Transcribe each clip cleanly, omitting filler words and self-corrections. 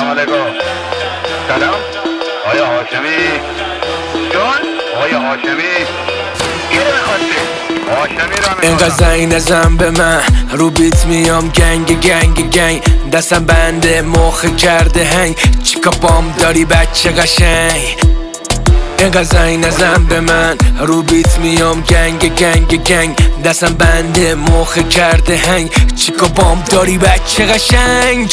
علیکم. سلام آقای هاشمی جان. آقای هاشمی گیره میخواستی؟ اینقدر زنگ نزن به من، رو بیت میام گنگ گنگ گنگ، دستم بنده مخ کرده هنگ، چیکا بام داری بچه قشنگ. اینقدر زنگ نزن به من، رو بیت میام گنگ گنگ گنگ، دستم بنده مخ کرده هنگ، چیکا بام داری بچه قشنگ.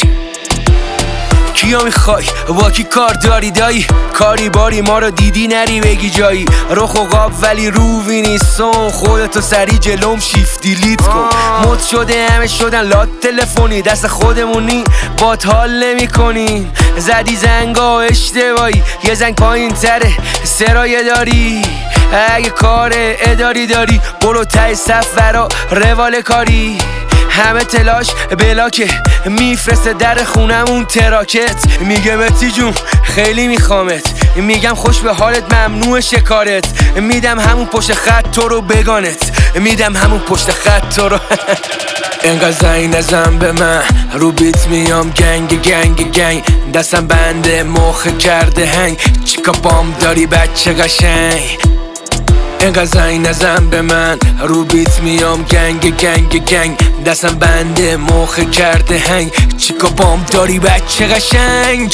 کیا میخوای با کی کار داری دایی؟ کاری باری ما رو دیدی نری بگی جایی، رخ و قاب ولی روی نیستم، خودتو سری جلوم شیفت دیلیت کن. مد شده همه شدن لات تلفنی، دست خودمونی بات حال نمی کنیم. زدی زنگا اشتباهی، یه زنگ پایین تره سرایه داری. اگه کار اداری داری برو ته صف ورا روال کاری. همه تلاش بلاکه میفرسته در خونمون تراکت، میگه متی جون خیلی میخوامت، میگم خوش به حالت ممنوع شکارت، میدم همون پشت خط تو رو بگانت، میدم همون پشت خط تو رو. اینقدر زنگ نزن به من، رو بیت میام گنگ گنگ گنگ، دستم بنده مخ کرده هنگ، چیکا بام داری بچه قشنگ. اینقدر زنگ نزن به من، رو بیت میام گنگ گنگ گنگ، دستم بنده مخ کرده هنگ، چیکا بام داری بچه قشنگ.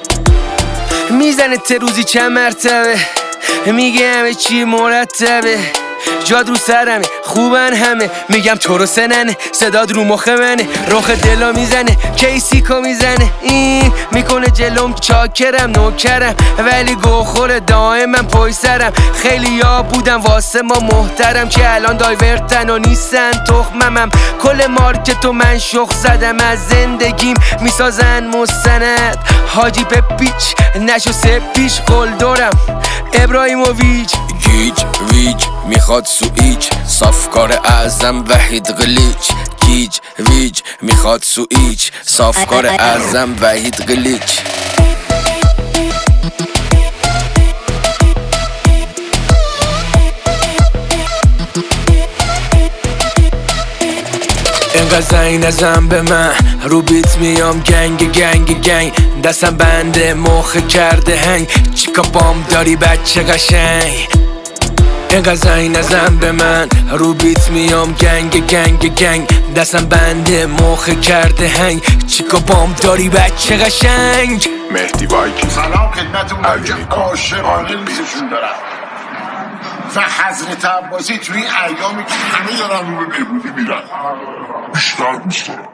میزنه ته روزی چند مرتبه، میگه همه چی مرتبه، جاد رو سرمه خوبن همه، میگم تو رو سننه صداد رو مخ منه، رخ دلا میزنه کیسیکو میزنه، این میکنه جلوم چاکرم نوکرم، ولی گوخور دائمم پای سرم. خیلی یا بودم واسه ما محترم که الان دایورتن و نیستن تخممم، کل مارکتو من شخ زدم، از زندگیم میسازن مستند. حاجی پپیچ نشو سپیش قول دارم ابراهیموویچ، گیج ویج میخواد سویچ، صافکار اعظم وحید قلیچ، گیج ویج میخواد سویچ، صافکار اعظم وحید قلیچ. اینقدر زنگ نزن به من، رو بیت میام گنگ گنگ گنگ، دستم بنده مخ کرده هنگ، چیکا بام داری بچه قشنگ. اینقدر زنگ نزن به من، رو بیت میام گنگ گنگ گنگ، دستم بنده مخ کرده هنگ، چیکا بام داری بچه قشنگ. مهدی وایکی سلام خدمتتون که عاشقانه میزشون دارم و حضرت عباسی توی این ایامی که همه دارن رو به بهبودی میرن بیشتر دوست دارم.